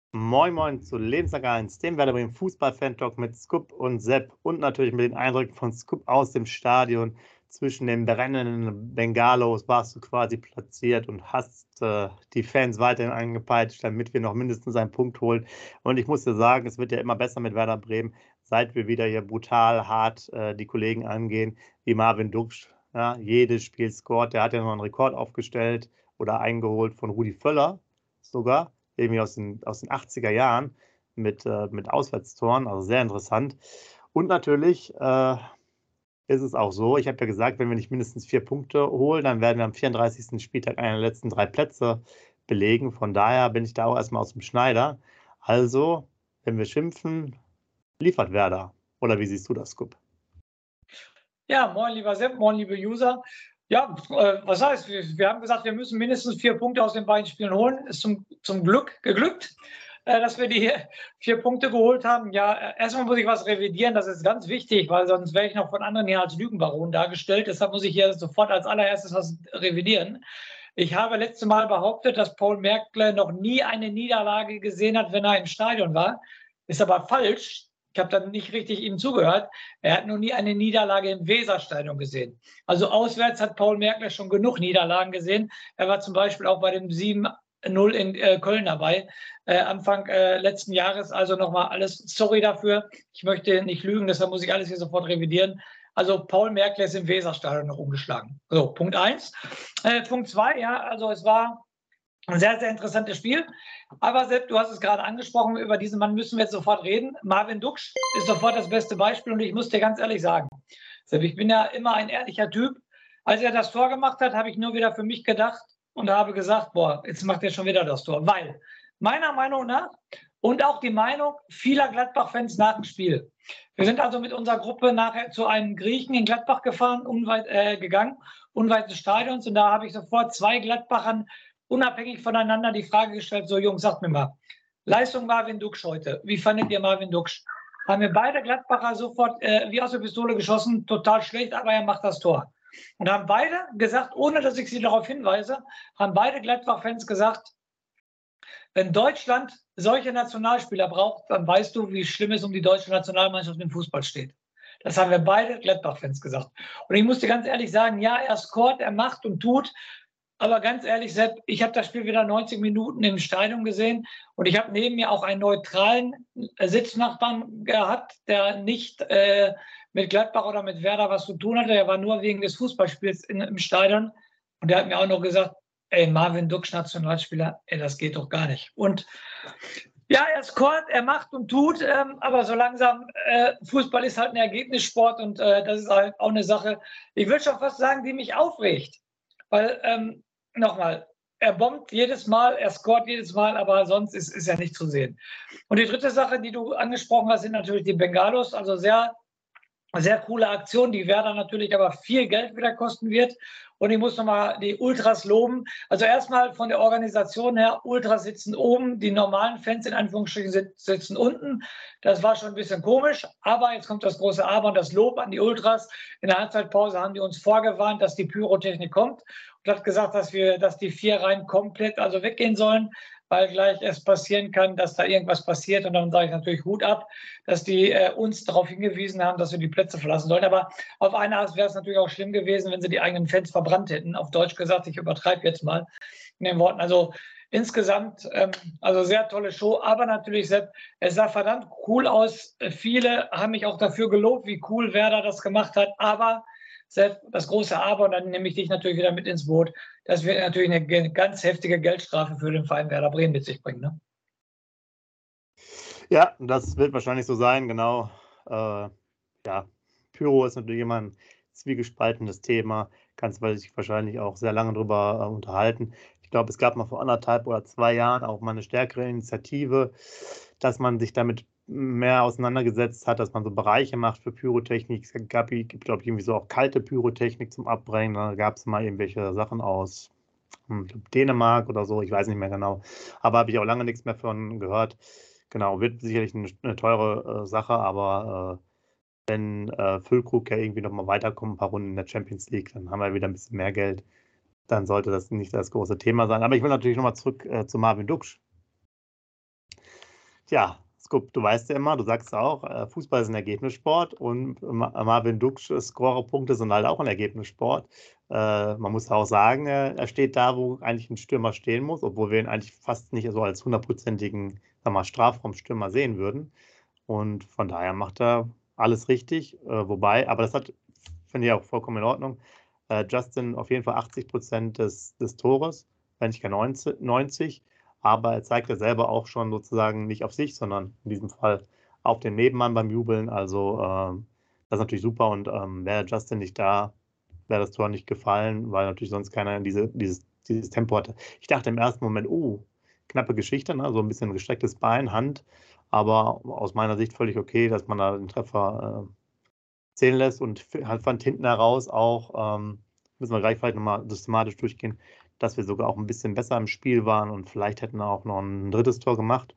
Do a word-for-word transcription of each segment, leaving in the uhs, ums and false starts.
Moin Moin zu Lebenslang eins, dem Werder Bremen Fußball-Fan-Talk mit Scoop und Sepp und natürlich mit den Eindrücken von Scoop aus dem Stadion. Zwischen den brennenden Bengalos warst du quasi platziert und hast äh, die Fans weiterhin angepeitscht, damit wir noch mindestens einen Punkt holen. Und ich muss dir sagen, es wird ja immer besser mit Werder Bremen, seit wir wieder hier brutal hart äh, die Kollegen angehen, wie Marvin Duksch. Ja, jedes Spiel scored. Der hat ja noch einen Rekord aufgestellt oder eingeholt von Rudi Völler sogar, irgendwie aus den, aus den achtziger Jahren mit, äh, mit Auswärtstoren, also sehr interessant. Und natürlich äh, ist es auch so, ich habe ja gesagt, wenn wir nicht mindestens vier Punkte holen, dann werden wir am vierunddreißigsten Spieltag einen der letzten drei Plätze belegen. Von daher bin ich da auch erstmal aus dem Schneider. Also, wenn wir schimpfen, liefert Werder. Oder wie siehst du das, Scoop? Ja, moin lieber Sepp, moin liebe User. Ja, äh, was heißt, wir, wir haben gesagt, wir müssen mindestens vier Punkte aus den beiden Spielen holen. Ist zum, zum Glück geglückt, äh, dass wir die vier Punkte geholt haben. Ja, äh, erstmal muss ich was revidieren, das ist ganz wichtig, weil sonst wäre ich noch von anderen hier als Lügenbaron dargestellt. Deshalb muss ich hier sofort als allererstes was revidieren. Ich habe letztes Mal behauptet, dass Paul Merkle noch nie eine Niederlage gesehen hat, wenn er im Stadion war. Ist aber falsch. Ich habe dann nicht richtig ihm zugehört. Er hat noch nie eine Niederlage im Weserstadion gesehen. Also auswärts hat Paul Merkle schon genug Niederlagen gesehen. Er war zum Beispiel auch bei dem sieben null in äh, Köln dabei, äh, Anfang äh, letzten Jahres. Also nochmal alles, sorry dafür. Ich möchte nicht lügen, deshalb muss ich alles hier sofort revidieren. Also Paul Merkle ist im Weserstadion noch umgeschlagen. So, Punkt eins. Äh, Punkt zwei, ja, also es war ein sehr, sehr interessantes Spiel. Aber Sepp, du hast es gerade angesprochen, über diesen Mann müssen wir jetzt sofort reden. Marvin Duksch ist sofort das beste Beispiel und ich muss dir ganz ehrlich sagen, Sepp, ich bin ja immer ein ehrlicher Typ. Als er das Tor gemacht hat, habe ich nur wieder für mich gedacht und habe gesagt, boah, jetzt macht er schon wieder das Tor. Weil meiner Meinung nach und auch die Meinung vieler Gladbach-Fans nach dem Spiel. Wir sind also mit unserer Gruppe nachher zu einem Griechen in Gladbach gefahren, unweit äh, gegangen, unweit des Stadions. Und da habe ich sofort zwei Gladbachern unabhängig voneinander die Frage gestellt, so Jungs, sagt mir mal, Leistung Marvin Duksch heute, wie fandet ihr Marvin Duksch? Haben wir beide Gladbacher sofort äh, wie aus der Pistole geschossen, total schlecht, aber er macht das Tor. Und haben beide gesagt, ohne dass ich sie darauf hinweise, haben beide Gladbach-Fans gesagt, wenn Deutschland solche Nationalspieler braucht, dann weißt du, wie schlimm es um die deutsche Nationalmannschaft im Fußball steht. Das haben wir beide Gladbach-Fans gesagt. Und ich muss dir ganz ehrlich sagen, ja, er scoret, er macht und tut, aber ganz ehrlich, Sepp, ich habe das Spiel wieder neunzig Minuten im Stadion gesehen und ich habe neben mir auch einen neutralen Sitznachbarn gehabt, der nicht äh, mit Gladbach oder mit Werder was zu tun hatte. Er war nur wegen des Fußballspiels in, im Stadion und der hat mir auch noch gesagt, ey, Marvin Duksch, Nationalspieler, ey, das geht doch gar nicht. Und ja, er scoret, er macht und tut, ähm, aber so langsam, äh, Fußball ist halt ein Ergebnissport und äh, das ist halt auch eine Sache, ich würde schon fast sagen, die mich aufregt. Weil, ähm, nochmal, er bombt jedes Mal, er scoret jedes Mal, aber sonst ist, ist er nicht zu sehen. Und die dritte Sache, die du angesprochen hast, sind natürlich die Bengalos. Also sehr, sehr coole Aktion, die Werder natürlich aber viel Geld wieder kosten wird. Und ich muss nochmal die Ultras loben. Also erstmal von der Organisation her, Ultras sitzen oben, die normalen Fans in Anführungsstrichen sitzen unten. Das war schon ein bisschen komisch, aber jetzt kommt das große Aber und das Lob an die Ultras. In der Halbzeitpause haben die uns vorgewarnt, dass die Pyrotechnik kommt und hat gesagt, dass wir, dass die vier Reihen komplett also weggehen sollen, weil gleich es passieren kann, dass da irgendwas passiert. Und dann sage ich natürlich Hut ab, dass die äh, uns darauf hingewiesen haben, dass wir die Plätze verlassen sollen. Aber auf eine Art wäre es natürlich auch schlimm gewesen, wenn sie die eigenen Fans verbrannt hätten. Auf Deutsch gesagt, ich übertreibe jetzt mal in den Worten. Also insgesamt, ähm, also sehr tolle Show. Aber natürlich, Sepp, es sah verdammt cool aus. Viele haben mich auch dafür gelobt, wie cool Werder das gemacht hat. Aber Sepp, das große Aber, und dann nehme ich dich natürlich wieder mit ins Boot, das wird natürlich eine ganz heftige Geldstrafe für den Verein Werder Bremen mit sich bringen. Ne? Ja, das wird wahrscheinlich so sein, genau. Äh, ja, Pyro ist natürlich immer ein zwiegespaltenes Thema. Kannst du dich wahrscheinlich auch sehr lange darüber äh, unterhalten. Ich glaube, es gab mal vor anderthalb oder zwei Jahren auch mal eine stärkere Initiative, dass man sich damit mehr auseinandergesetzt hat, dass man so Bereiche macht für Pyrotechnik. Es gab, gibt, glaube ich, irgendwie so auch kalte Pyrotechnik zum Abbrennen. Da gab es mal irgendwelche Sachen aus hm, Dänemark oder so, ich weiß nicht mehr genau. Aber habe ich auch lange nichts mehr von gehört. Genau, wird sicherlich eine, eine teure äh, Sache, aber äh, wenn äh, Füllkrug ja irgendwie nochmal weiterkommt, ein paar Runden in der Champions League, dann haben wir wieder ein bisschen mehr Geld. Dann sollte das nicht das große Thema sein. Aber ich will natürlich nochmal zurück äh, zu Marvin Duksch. Tja, Scoop, du weißt ja immer, du sagst auch, äh, Fußball ist ein Ergebnissport und Ma Marvin Duksch Scorerpunkte sind halt auch ein Ergebnissport. Äh, man muss auch sagen, äh, er steht da, wo eigentlich ein Stürmer stehen muss, obwohl wir ihn eigentlich fast nicht so als hundertprozentigen, sag mal, Strafraumstürmer sehen würden. Und von daher macht er alles richtig. Äh, wobei, aber das hat, finde ich auch vollkommen in Ordnung. Äh, Justin auf jeden Fall achtzig Prozent des, des Tores, wenn nicht gar neunzig, neunzig. Aber er zeigt ja selber auch schon sozusagen nicht auf sich, sondern in diesem Fall auf den Nebenmann beim Jubeln. Also ähm, das ist natürlich super. Und ähm, wäre Justin nicht da, wäre das Tor nicht gefallen, weil natürlich sonst keiner diese, dieses, dieses Tempo hatte. Ich dachte im ersten Moment, oh, knappe Geschichte, ne? So ein bisschen gestrecktes Bein, Hand. Aber aus meiner Sicht völlig okay, dass man da den Treffer äh, zählen lässt und halt fand hinten heraus auch, ähm, müssen wir gleich vielleicht nochmal systematisch durchgehen, dass wir sogar auch ein bisschen besser im Spiel waren und vielleicht hätten wir auch noch ein drittes Tor gemacht.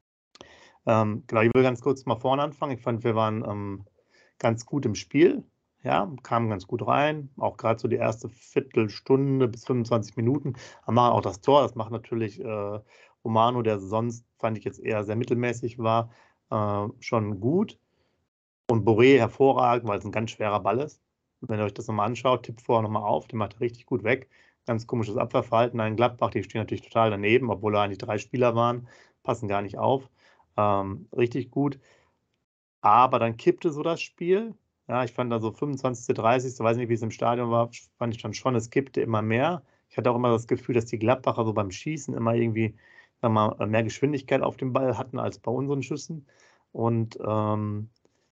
Ähm, genau, ich will ganz kurz mal vorne anfangen. Ich fand, wir waren ähm, ganz gut im Spiel, ja, kamen ganz gut rein, auch gerade so die erste Viertelstunde bis fünfundzwanzig Minuten. Wir machen auch das Tor, das macht natürlich äh, Romano, der sonst, fand ich jetzt eher sehr mittelmäßig war, äh, schon gut. Und Boré hervorragend, weil es ein ganz schwerer Ball ist. Wenn ihr euch das nochmal anschaut, tippt vorher nochmal auf, den macht er richtig gut weg. Ganz komisches Abwehrverhalten. Ein Gladbach, die stehen natürlich total daneben, obwohl da eigentlich drei Spieler waren, passen gar nicht auf. Ähm, richtig gut. Aber dann kippte so das Spiel. Ja, ich fand da so fünfundzwanzig, dreißig, weiß nicht, wie es im Stadion war, fand ich dann schon, es kippte immer mehr. Ich hatte auch immer das Gefühl, dass die Gladbacher so beim Schießen immer irgendwie, sag mal, mehr Geschwindigkeit auf dem Ball hatten als bei unseren Schüssen. Und ähm,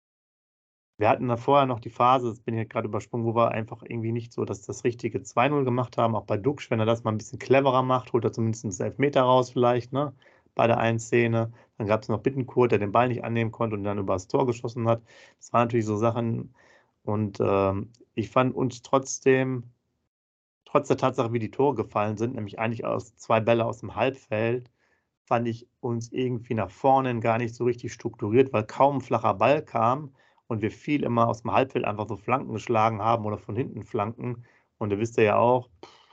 wir hatten da vorher noch die Phase, das bin ich gerade übersprungen, wo wir einfach irgendwie nicht so dass das richtige zwei null gemacht haben. Auch bei Duksch, wenn er das mal ein bisschen cleverer macht, holt er zumindest einen Elfmeter raus vielleicht, ne? Bei der einen Szene. Dann gab es noch Bittencourt, der den Ball nicht annehmen konnte und dann über das Tor geschossen hat. Das waren natürlich so Sachen. Und ähm, ich fand uns trotzdem, trotz der Tatsache, wie die Tore gefallen sind, nämlich eigentlich aus zwei Bälle aus dem Halbfeld, fand ich uns irgendwie nach vorne gar nicht so richtig strukturiert, weil kaum ein flacher Ball kam und wir viel immer aus dem Halbfeld einfach so Flanken geschlagen haben oder von hinten Flanken. Und ihr wisst ja auch,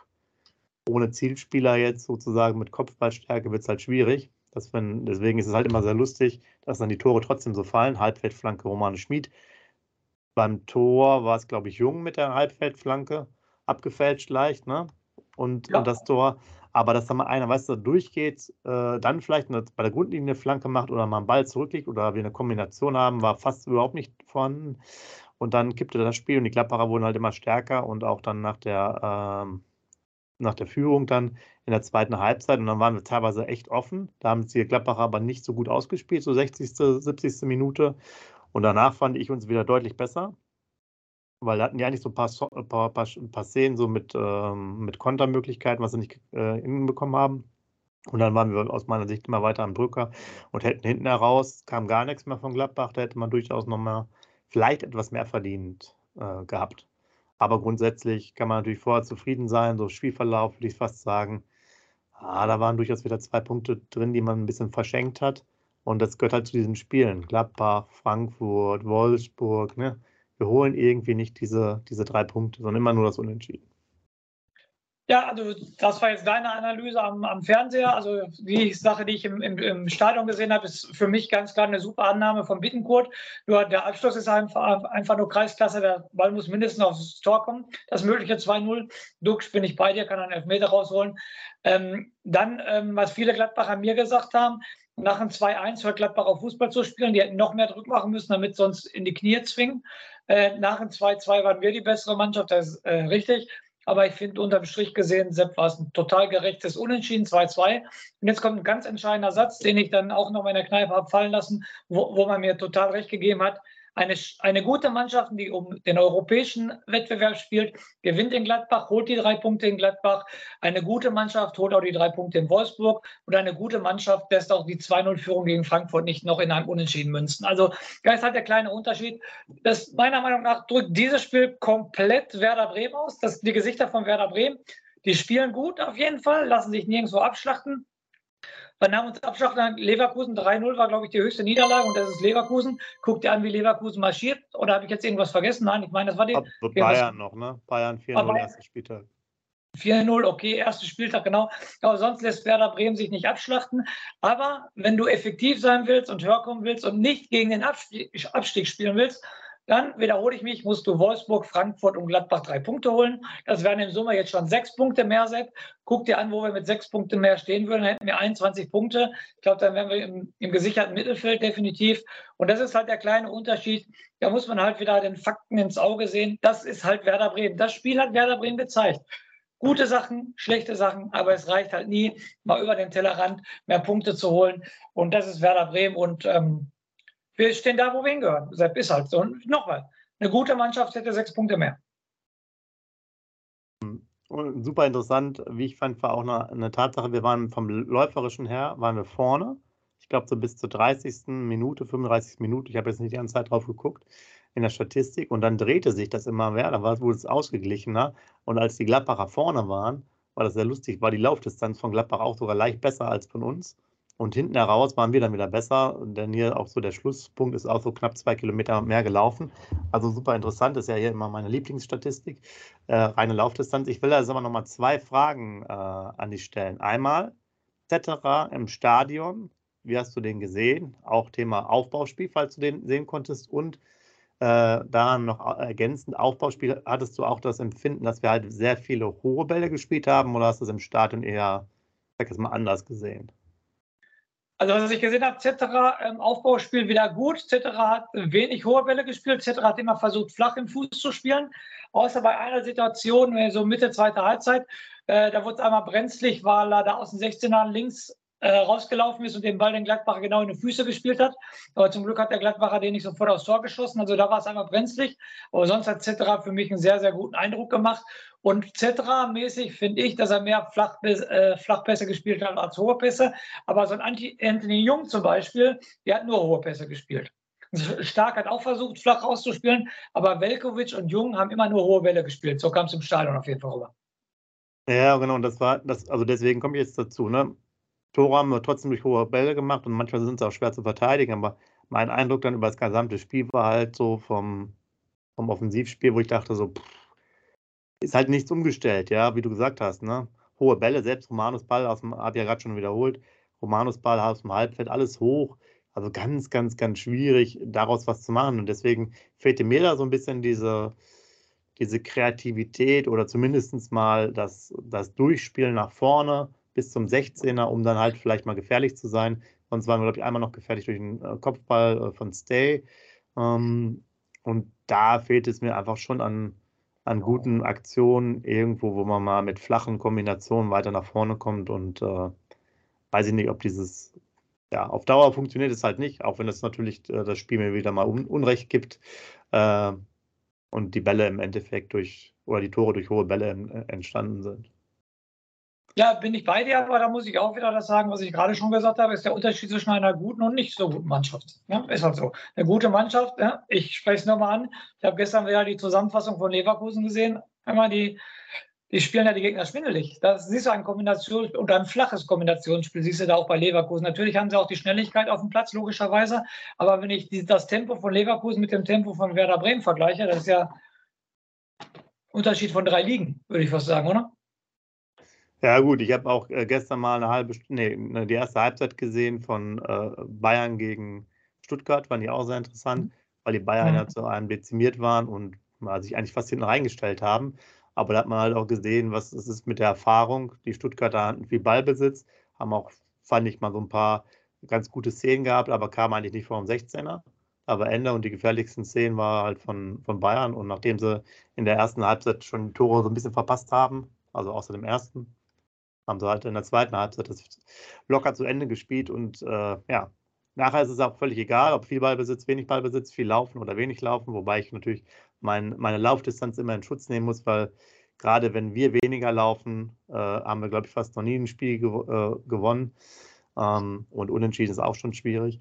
ohne Zielspieler jetzt sozusagen mit Kopfballstärke wird es halt schwierig. Das wenn, deswegen ist es halt immer sehr lustig, dass dann die Tore trotzdem so fallen. Halbfeldflanke Romane Schmid. Beim Tor war es, glaube ich, Jung mit der Halbfeldflanke, abgefälscht leicht, ne? Und, und Ja. das Tor. Aber dass da mal einer, weißt du, durchgeht, äh, dann vielleicht eine, bei der Grundlinie eine Flanke macht oder mal einen Ball zurücklegt oder wir eine Kombination haben, war fast überhaupt nicht vorhanden. Und dann kippte das Spiel und die Gladbacher wurden halt immer stärker und auch dann nach der, ähm, nach der Führung dann in der zweiten Halbzeit. Und dann waren wir teilweise echt offen. Da haben die Gladbacher aber nicht so gut ausgespielt, so sechzigste, siebzigste Minute. Und danach fand ich uns wieder deutlich besser, weil da hatten die eigentlich so ein paar, so ein paar, paar, ein paar Szenen so mit, ähm, mit Kontermöglichkeiten, was sie nicht äh, hinbekommen haben. Und dann waren wir aus meiner Sicht immer weiter am Drücker und hätten hinten heraus, kam gar nichts mehr von Gladbach, da hätte man durchaus noch mal vielleicht etwas mehr verdient äh, gehabt. Aber grundsätzlich kann man natürlich vorher zufrieden sein, so Spielverlauf würde ich fast sagen. Ah, da waren durchaus wieder zwei Punkte drin, die man ein bisschen verschenkt hat. Und das gehört halt zu diesen Spielen. Gladbach, Frankfurt, Wolfsburg, ne? Wir holen irgendwie nicht diese, diese drei Punkte, sondern immer nur das Unentschieden. Ja, also das war jetzt deine Analyse am, am Fernseher. Also die Sache, die ich im, im, im Stadion gesehen habe, ist für mich ganz klar eine super Annahme von Bittencourt. Nur der Abschluss ist einfach, einfach nur Kreisklasse. Der Ball muss mindestens aufs Tor kommen. Das mögliche zwei null. Dux bin ich bei dir, kann einen Elfmeter rausholen. Ähm, dann, ähm, was viele Gladbacher mir gesagt haben, nach einem zwei eins hört Gladbach auf Fußball zu spielen. Die hätten noch mehr Druck machen müssen, damit sonst in die Knie zwingen. Äh, nach dem zwei zwei waren wir die bessere Mannschaft, das ist äh, richtig. Aber ich finde, unterm Strich gesehen, Sepp, war es ein total gerechtes Unentschieden, zwei zwei. Und jetzt kommt ein ganz entscheidender Satz, den ich dann auch noch in der Kneipe habe fallen lassen, wo, wo man mir total recht gegeben hat. Eine, eine gute Mannschaft, die um den europäischen Wettbewerb spielt, gewinnt in Gladbach, holt die drei Punkte in Gladbach. Eine gute Mannschaft holt auch die drei Punkte in Wolfsburg. Und eine gute Mannschaft lässt auch die zwei null Führung gegen Frankfurt nicht noch in einem Unentschieden münzen. Also da ist halt der kleine Unterschied. Das, meiner Meinung nach drückt dieses Spiel komplett Werder Bremen aus. Das, die Gesichter von Werder Bremen, die spielen gut auf jeden Fall, lassen sich nirgendwo abschlachten. Bei Namen uns Abschlachten Leverkusen drei null war, glaube ich, die höchste Niederlage und das ist Leverkusen. Guckt ihr an, wie Leverkusen marschiert? Oder habe ich jetzt irgendwas vergessen? Nein, ich meine, das war die. Bayern noch, ne? Bayern vier null, erster Spieltag. vier null, okay, erster Spieltag, genau. Aber sonst lässt Werder Bremen sich nicht abschlachten. Aber wenn du effektiv sein willst und höher kommen willst und nicht gegen den Abstieg, Abstieg spielen willst, dann wiederhole ich mich, musst du Wolfsburg, Frankfurt und Gladbach drei Punkte holen. Das wären im Sommer jetzt schon sechs Punkte mehr, Sepp. Guck dir an, wo wir mit sechs Punkten mehr stehen würden. Dann hätten wir einundzwanzig Punkte. Ich glaube, dann wären wir im, im gesicherten Mittelfeld definitiv. Und das ist halt der kleine Unterschied. Da muss man halt wieder den Fakten ins Auge sehen. Das ist halt Werder Bremen. Das Spiel hat Werder Bremen gezeigt. Gute Sachen, schlechte Sachen, aber es reicht halt nie, mal über den Tellerrand mehr Punkte zu holen. Und das ist Werder Bremen. Und ähm, wir stehen da, wo wir hingehören. Sepp, ist halt so. Und nochmal, eine gute Mannschaft hätte sechs Punkte mehr. Und super interessant, wie ich fand, war auch eine, eine Tatsache, wir waren vom Läuferischen her, waren wir vorne. Ich glaube, so bis zur dreißigsten Minute, fünfunddreißigsten Minute, ich habe jetzt nicht die ganze Zeit drauf geguckt, in der Statistik. Und dann drehte sich das immer mehr, da wurde es ausgeglichener. Und als die Gladbacher vorne waren, war das sehr lustig, war die Laufdistanz von Gladbach auch sogar leicht besser als von uns. Und hinten heraus waren wir dann wieder besser, denn hier auch so der Schlusspunkt ist auch so knapp zwei Kilometer mehr gelaufen. Also super interessant, ist ja hier immer meine Lieblingsstatistik, äh, reine Laufdistanz. Ich will also aber nochmal zwei Fragen äh, an dich stellen. Einmal, et cetera im Stadion, wie hast du den gesehen? Auch Thema Aufbauspiel, falls du den sehen konntest. Und äh, daran noch ergänzend, Aufbauspiel, hattest du auch das Empfinden, dass wir halt sehr viele hohe Bälle gespielt haben oder hast du es im Stadion eher, sag ich mal, anders gesehen? Also was ich gesehen habe, Cetera im Aufbauspiel wieder gut. Cetera hat wenig hohe Bälle gespielt. Cetera hat immer versucht, flach im Fuß zu spielen. Außer bei einer Situation, so Mitte zweiter Halbzeit, äh, da wurde es einmal brenzlig, weil er da aus dem sechzehner links äh, rausgelaufen ist und den Ball den Gladbacher genau in die Füße gespielt hat. Aber zum Glück hat der Gladbacher den nicht sofort aufs Tor geschossen. Also da war es einmal brenzlig. Aber sonst hat Cetera für mich einen sehr, sehr guten Eindruck gemacht. Und Cetera-mäßig finde ich, dass er mehr Flach, äh, Flachpässe gespielt hat als hohe Pässe. Aber so ein Anthony Jung zum Beispiel, der hat nur hohe Pässe gespielt. Stark hat auch versucht, flach rauszuspielen, aber Veljković und Jung haben immer nur hohe Bälle gespielt. So kam es im Stadion auf jeden Fall rüber. Ja, genau, und das war, das, also deswegen komme ich jetzt dazu, ne? Tore haben wir trotzdem durch hohe Bälle gemacht und manchmal sind sie auch schwer zu verteidigen, aber mein Eindruck dann über das gesamte Spiel war halt so vom, vom Offensivspiel, wo ich dachte so, pff, ist halt nichts umgestellt, ja, wie du gesagt hast, ne? Hohe Bälle, selbst Romanos Ball aus dem, habe ich ja gerade schon wiederholt, Romanos Ball aus dem Halbfeld, alles hoch, also ganz, ganz, ganz schwierig, daraus was zu machen und deswegen fehlte mir da so ein bisschen diese, diese Kreativität oder zumindest mal das, das Durchspielen nach vorne bis zum sechzehner, um dann halt vielleicht mal gefährlich zu sein. Sonst waren wir, glaube ich, einmal noch gefährlich durch den äh, Kopfball äh, von Stay. Ähm, und da fehlt es mir einfach schon an, an guten Aktionen irgendwo, wo man mal mit flachen Kombinationen weiter nach vorne kommt. Und äh, weiß ich nicht, ob dieses, ja, auf Dauer funktioniert es halt nicht, auch wenn es natürlich äh, das Spiel mir wieder mal un Unrecht gibt. Äh, und die Bälle im Endeffekt durch, oder die Tore durch hohe Bälle äh, entstanden sind. Ja, bin ich bei dir, aber da muss ich auch wieder das sagen, was ich gerade schon gesagt habe, ist der Unterschied zwischen einer guten und nicht so guten Mannschaft. Ja, ist halt so. Eine gute Mannschaft, ja, ich spreche es nochmal an. Ich habe gestern wieder die Zusammenfassung von Leverkusen gesehen. Einmal die, die spielen ja die Gegner schwindelig. Das siehst du ein Kombinationsspiel und ein flaches Kombinationsspiel, siehst du da auch bei Leverkusen. Natürlich haben sie auch die Schnelligkeit auf dem Platz, logischerweise. Aber wenn ich die, das Tempo von Leverkusen mit dem Tempo von Werder Bremen vergleiche, das ist ja Unterschied von drei Ligen, würde ich fast sagen, oder? Ja, gut, ich habe auch äh, gestern mal eine halbe Stunde, nee, die erste Halbzeit gesehen von äh, Bayern gegen Stuttgart, fand ich auch sehr interessant, weil die Bayern ja Mhm. zu einem dezimiert waren und mal sich eigentlich fast hinten reingestellt haben. Aber da hat man halt auch gesehen, was es ist mit der Erfahrung. Die Stuttgarter hatten viel Ballbesitz, haben auch, fand ich, mal so ein paar ganz gute Szenen gehabt, aber kamen eigentlich nicht vor dem sechzehner. Aber Ende und die gefährlichsten Szenen war halt von, von Bayern. Und nachdem sie in der ersten Halbzeit schon die Tore so ein bisschen verpasst haben, also außer dem ersten, haben sie halt in der zweiten Halbzeit das locker zu Ende gespielt und äh, ja, nachher ist es auch völlig egal, ob viel Ballbesitz, wenig Ballbesitz, viel Laufen oder wenig Laufen, wobei ich natürlich mein, meine Laufdistanz immer in Schutz nehmen muss, weil gerade wenn wir weniger laufen, äh, haben wir, glaube ich, fast noch nie ein Spiel gew äh, gewonnen ähm, und unentschieden ist auch schon schwierig.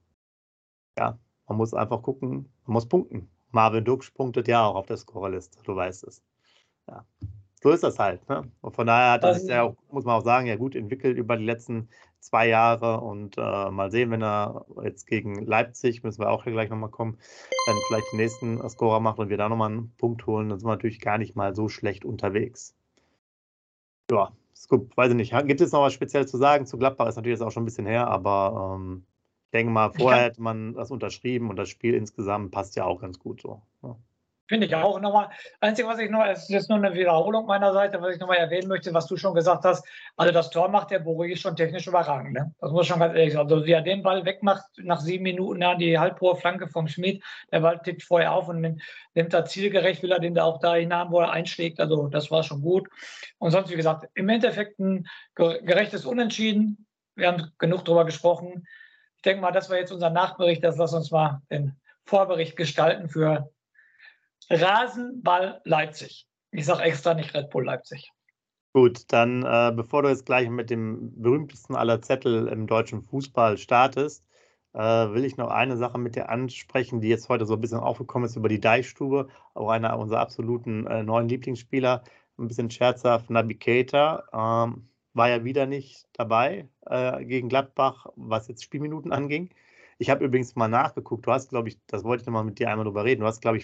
Ja, man muss einfach gucken, man muss punkten. Marvin Duksch punktet ja auch auf der Scorerliste, du weißt es. Ja. So ist das halt. Ne? Und von daher hat er Das sich ja, muss man auch sagen, ja gut entwickelt über die letzten zwei Jahre. Und äh, mal sehen, wenn er jetzt gegen Leipzig, müssen wir auch hier gleich nochmal kommen, dann vielleicht den nächsten Scorer macht und wir da nochmal einen Punkt holen, dann sind wir natürlich gar nicht mal so schlecht unterwegs. Ja, Scoop, weiß ich nicht. Gibt es noch was speziell zu sagen? Zu Gladbach ist natürlich jetzt auch schon ein bisschen her, aber ähm, ich denke mal, Ich vorher kann, hätte man das unterschrieben und das Spiel insgesamt passt ja auch ganz gut so. Ja. Finde ich auch nochmal. Einzige, was ich noch, es ist jetzt nur eine Wiederholung meiner Seite, was ich nochmal erwähnen möchte, was du schon gesagt hast. Also das Tor macht der Borigi schon technisch überragend. Ne? Das muss ich schon ganz ehrlich sagen. Also wie er den Ball wegmacht, nach sieben Minuten, ja, die halbhohe Flanke vom Schmied, der Ball tickt vorher auf und nimmt da zielgerecht, will er den da auch da hinein, wo er einschlägt. Also das war schon gut. Und sonst, wie gesagt, im Endeffekt ein gerechtes Unentschieden. Wir haben genug darüber gesprochen. Ich denke mal, das war jetzt unser Nachbericht. Das lass uns mal den Vorbericht gestalten für Rasenball Leipzig. Ich sage extra nicht Red Bull Leipzig. Gut, dann äh, bevor du jetzt gleich mit dem berühmtesten aller Zettel im deutschen Fußball startest, äh, will ich noch eine Sache mit dir ansprechen, die jetzt heute so ein bisschen aufgekommen ist über die Deichstube, auch einer unserer absoluten äh, neuen Lieblingsspieler, ein bisschen scherzhaft, Naby Keita, ähm, war ja wieder nicht dabei äh, gegen Gladbach, was jetzt Spielminuten anging. Ich habe übrigens mal nachgeguckt, du hast, glaube ich, das wollte ich nochmal mit dir einmal drüber reden, du hast, glaube ich,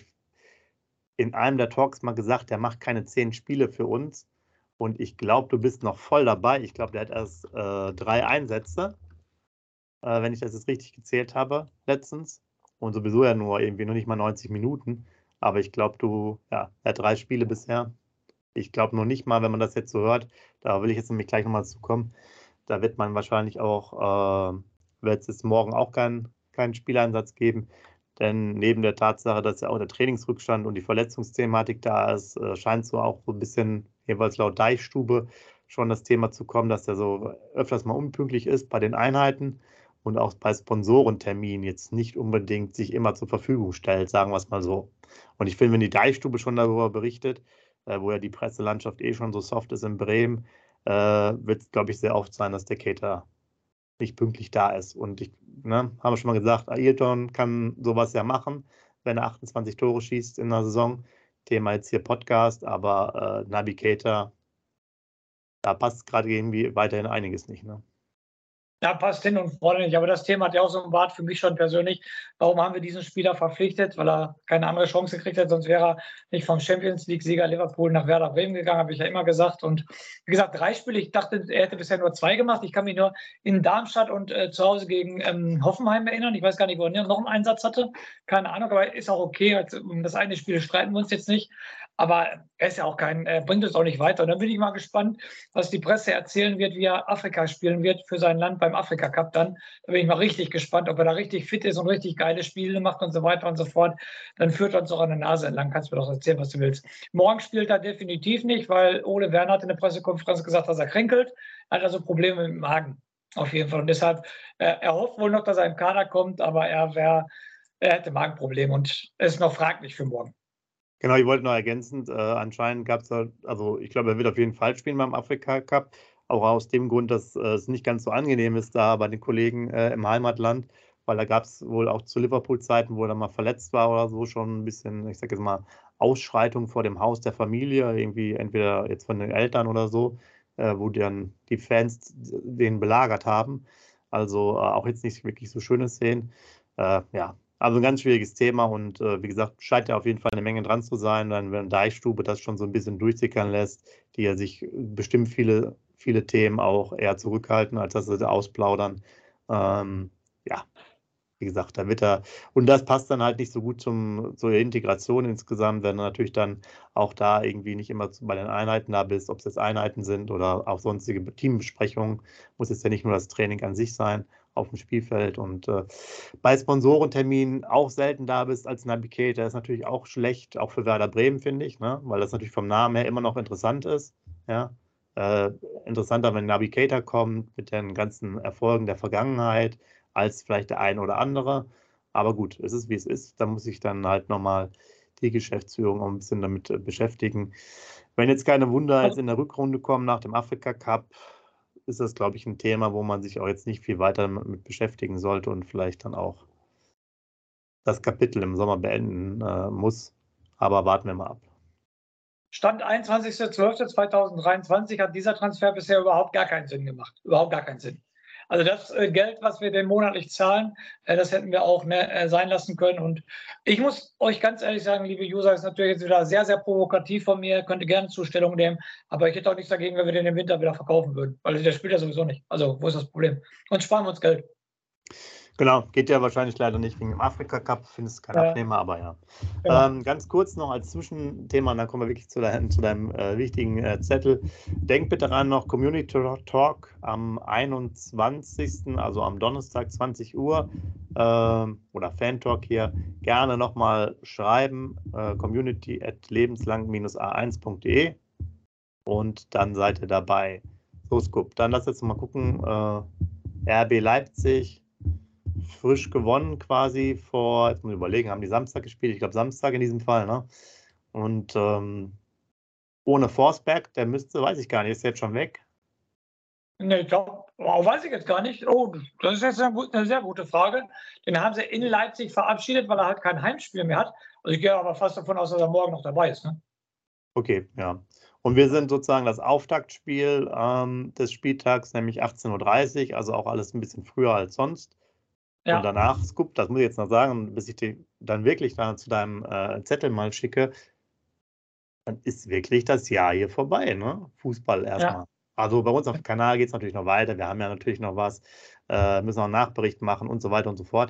in einem der Talks mal gesagt, der macht keine zehn Spiele für uns. Und ich glaube, du bist noch voll dabei. Ich glaube, der hat erst äh, drei Einsätze, äh, wenn ich das jetzt richtig gezählt habe, letztens. Und sowieso ja nur irgendwie noch nicht mal neunzig Minuten. Aber ich glaube, du, ja, er hat drei Spiele bisher. Ich glaube noch nicht mal, wenn man das jetzt so hört, da will ich jetzt nämlich gleich nochmal zu kommen. Da wird man wahrscheinlich auch, äh, wird es morgen auch keinen keinen Spieleinsatz geben. Denn neben der Tatsache, dass ja auch der Trainingsrückstand und die Verletzungsthematik da ist, äh, scheint so auch so ein bisschen, jeweils laut Deichstube, schon das Thema zu kommen, dass er so öfters mal unpünktlich ist bei den Einheiten und auch bei Sponsorenterminen jetzt nicht unbedingt sich immer zur Verfügung stellt, sagen wir es mal so. Und ich finde, wenn die Deichstube schon darüber berichtet, äh, wo ja die Presselandschaft eh schon so soft ist in Bremen, äh, wird es, glaube ich, sehr oft sein, dass der Keita nicht pünktlich da ist. Und ich, ne, haben wir schon mal gesagt, Ailton kann sowas ja machen, wenn er achtundzwanzig Tore schießt in der Saison. Thema jetzt hier Podcast, aber äh, Naby Keita, da passt gerade irgendwie weiterhin einiges nicht. Ne? Ja, passt hin und vorne nicht. Aber das Thema hat ja auch so einen Bart für mich schon persönlich. Warum haben wir diesen Spieler verpflichtet? Weil er keine andere Chance gekriegt hat. Sonst wäre er nicht vom Champions League-Sieger Liverpool nach Werder Bremen gegangen, habe ich ja immer gesagt. Und wie gesagt, drei Spiele. Ich dachte, er hätte bisher nur zwei gemacht. Ich kann mich nur in Darmstadt und äh, zu Hause gegen ähm, Hoffenheim erinnern. Ich weiß gar nicht, wo er noch einen Einsatz hatte. Keine Ahnung, aber ist auch okay. Also, um das eine Spiel streiten wir uns jetzt nicht. Aber er ist ja auch kein, er bringt uns auch nicht weiter. Und dann bin ich mal gespannt, was die Presse erzählen wird, wie er Afrika spielen wird für sein Land beim Afrika Cup dann. Da bin ich mal richtig gespannt, ob er da richtig fit ist und richtig geile Spiele macht und so weiter und so fort. Dann führt er uns auch an der Nase entlang. Kannst du mir doch erzählen, was du willst. Morgen spielt er definitiv nicht, weil Ole Werner hat in der Pressekonferenz gesagt, dass er kränkelt. Er hat also Probleme mit dem Magen. Auf jeden Fall. Und deshalb, äh, er hofft wohl noch, dass er im Kader kommt, aber er, wär, er hätte Magenprobleme und ist noch fraglich für morgen. Genau, ich wollte noch ergänzend, äh, anscheinend gab es da, also ich glaube, er wird auf jeden Fall spielen beim Afrika Cup, auch aus dem Grund, dass äh, es nicht ganz so angenehm ist da bei den Kollegen äh, im Heimatland, weil da gab es wohl auch zu Liverpool-Zeiten, wo er mal verletzt war oder so, schon ein bisschen, ich sage jetzt mal, Ausschreitung vor dem Haus der Familie, irgendwie entweder jetzt von den Eltern oder so, äh, wo dann die Fans den belagert haben. Also äh, auch jetzt nicht wirklich so schöne Szenen. Äh, ja, also ein ganz schwieriges Thema und äh, wie gesagt, scheint ja auf jeden Fall eine Menge dran zu sein, dann wenn Deichstube das schon so ein bisschen durchsickern lässt, die ja sich bestimmt viele, viele Themen auch eher zurückhalten, als dass sie da ausplaudern. Ähm, ja, wie gesagt, da wird er, und das passt dann halt nicht so gut zum, zur Integration insgesamt, wenn du natürlich dann auch da irgendwie nicht immer zu, bei den Einheiten da bist, ob es jetzt Einheiten sind oder auch sonstige Teambesprechungen, muss es ja nicht nur das Training an sich sein auf dem Spielfeld und äh, bei Sponsorenterminen auch selten da bist als Navigator, ist natürlich auch schlecht, auch für Werder Bremen, finde ich, ne? Weil das natürlich vom Namen her immer noch interessant ist. Ja? Äh, interessanter, wenn Navigator kommt mit den ganzen Erfolgen der Vergangenheit, als vielleicht der ein oder andere. Aber gut, es ist wie es ist. Da muss sich dann halt nochmal die Geschäftsführung auch ein bisschen damit äh, beschäftigen. Wenn jetzt keine Wunder jetzt in der Rückrunde kommen nach dem Afrika Cup, ist das, glaube ich, ein Thema, wo man sich auch jetzt nicht viel weiter mit beschäftigen sollte und vielleicht dann auch das Kapitel im Sommer beenden äh, muss. Aber warten wir mal ab. Stand einundzwanzigster zwölfter zweitausenddreiundzwanzig hat dieser Transfer bisher überhaupt gar keinen Sinn gemacht. Überhaupt gar keinen Sinn. Also das äh, Geld, was wir dem monatlich zahlen, äh, das hätten wir auch ne, äh, sein lassen können. Und ich muss euch ganz ehrlich sagen, liebe User, ist natürlich jetzt wieder sehr, sehr provokativ von mir, könnte gerne Zustellung nehmen, aber ich hätte auch nichts dagegen, wenn wir den im Winter wieder verkaufen würden, weil der spielt ja sowieso nicht. Also wo ist das Problem? Und sparen wir uns Geld. Genau, geht ja wahrscheinlich leider nicht wegen dem Afrika-Cup, findest keinen Ja. Abnehmer, aber ja. Genau. Ähm, ganz kurz noch als Zwischenthema, und dann kommen wir wirklich zu deinem, zu deinem äh, wichtigen äh, Zettel. Denk bitte daran, noch Community Talk am einundzwanzigsten, also am Donnerstag, zwanzig Uhr, äh, oder Fan Talk hier, gerne nochmal schreiben, äh, community at lebenslang a eins punkt de, und dann seid ihr dabei. So, Scoop, dann lass jetzt mal gucken, äh, R B Leipzig, frisch gewonnen quasi vor, jetzt muss ich überlegen, haben die Samstag gespielt? Ich glaube Samstag in diesem Fall, ne? Und ähm, ohne Forsberg, der müsste, weiß ich gar nicht, ist jetzt schon weg? Nee, ich glaube, oh, weiß ich jetzt gar nicht. Oh, das ist jetzt eine, gut, eine sehr gute Frage. Den haben sie in Leipzig verabschiedet, weil er halt kein Heimspiel mehr hat. Also ich gehe aber fast davon aus, dass er morgen noch dabei ist. Ne? Okay, ja. Und wir sind sozusagen das Auftaktspiel ähm, des Spieltags, nämlich achtzehn Uhr dreißig, also auch alles ein bisschen früher als sonst. Ja. Und danach, Scoop, das muss ich jetzt noch sagen, bis ich dich dann wirklich dann zu deinem äh, Zettel mal schicke, dann ist wirklich das Jahr hier vorbei, ne? Fußball erstmal. Ja. Also bei uns auf dem Kanal geht es natürlich noch weiter. Wir haben ja natürlich noch was, äh, müssen noch einen Nachbericht machen und so weiter und so fort.